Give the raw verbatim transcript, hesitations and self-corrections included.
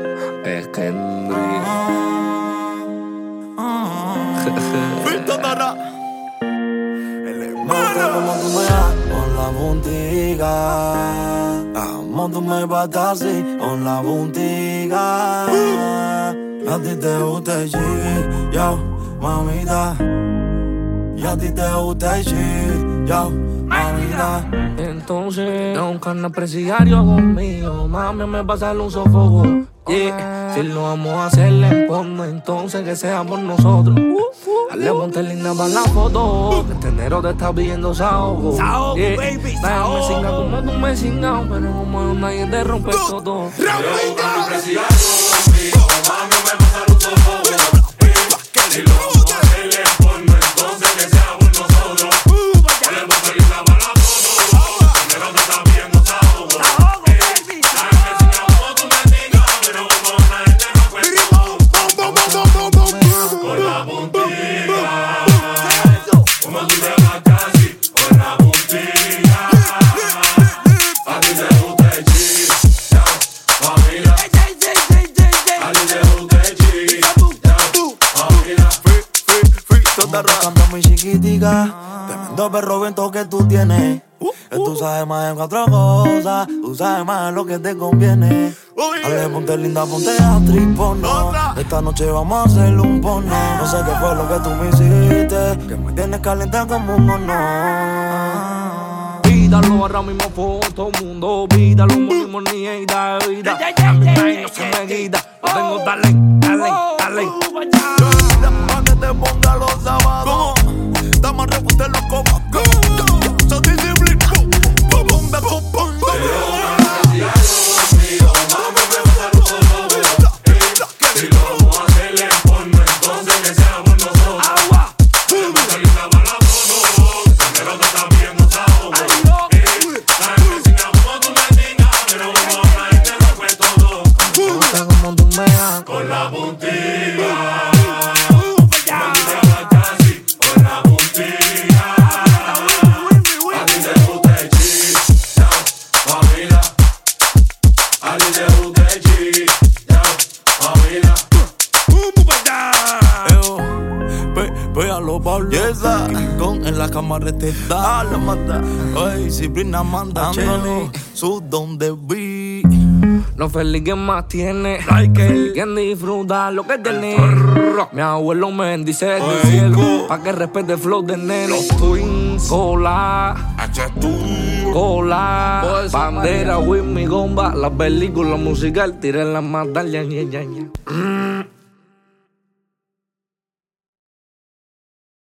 Es Kendrick. Víctor Dara. Me gusta como tú me das con la puntica. Como tú me batas así con la puntica. A ti te gusta el shit, yo, mamita. Y a ti te gusta el shit, yo, mamita. Entonces, no un carne presidiario conmigo. Mami, me pasa un sofoco. Yeah. Si lo vamos a hacer en porno, entonces que sea por nosotros. Dale, ponte linda para la foto. Que este enero te está pidiendo saogo. Saogo, yeah. baby, Nadie me singa como tú me singas, pero como nadie te rompe todo. Si lo vamos a presidiario conmigo, mami, me pasa un sofoco. Si lo vamos a hacer en porno, entonces que sea por nosotros. Dale, ponte linda para la foto. Que este enero te está pidiendo saogo. Con la puntilla, como tú te matas así, con la puntilla. A ti te gusta el chip, ya, familia. A ti te gusta el chip, ya, familia. Te cambia muy chiquitica. Tremendo perro viento que tú tienes. Que tú sabes más en cuatro cosas. Tú sabes más en lo que te conviene. Dale, ponte linda, ponte actriz porno. Esta noche vamos a hacerle un porno. No sé qué fue lo que tú me hiciste, que me tienes caliente como un mono. Pídalo ahora mismo por todo el mundo. Pídalo, morimos ni vida, vida. A mi país no se me quita. Yo tengo talent, talent, talent. Pa' que te ponga los zapatos. Dame a repuntar los copas. So disciplina. Pum, pum, pum, pum, pum. Si lo vamos a hacer en porno, entonces que sea por nosotros. Agua. Ponte linda para la foto. Este enero te está pidiendo saogo. Sabes que singa como tú me digas, pero como nadie te rompe todo. Me gusta como tú me das con la puntilla. Como tú te matas así, con la puntilla. A ti te gusta el chip, ya, familia. A ti te gusta el chip, ya, familia. Véalo, Pablo. Yesa. King Kong en la cámara te da. La mata. Oye, si Brina manda. Chelo. Su donde vi. Los felices más tiene. Quien disfruta lo que tiene. Mi abuelo me bendice del cielo. Pa' que respete el flow de nene. Los twins. Cola. Cola. Bandera, win, mi gomba. La película musical. Tiré la medalla.